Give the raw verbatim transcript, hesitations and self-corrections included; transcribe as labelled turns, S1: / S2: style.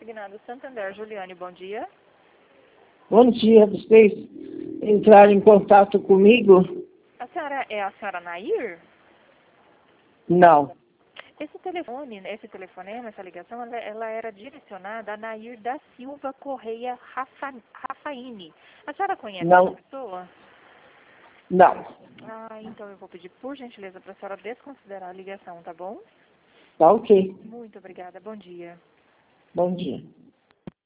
S1: consignado Santander. Juliane, bom dia.
S2: Bom dia, vocês entraram em contato comigo?
S1: A senhora é a senhora Nair?
S2: Não,
S1: Esse telefone, esse telefonema, essa ligação, ela, ela era direcionada a Nair da Silva Correia Rafa, Rafaine. A senhora conhece
S2: Não.
S1: essa pessoa?
S2: não.
S1: Ah, então eu vou pedir por gentileza para a senhora desconsiderar a ligação, tá bom?
S2: Tá ok.
S1: Muito obrigada. Bom dia.
S2: Bom dia.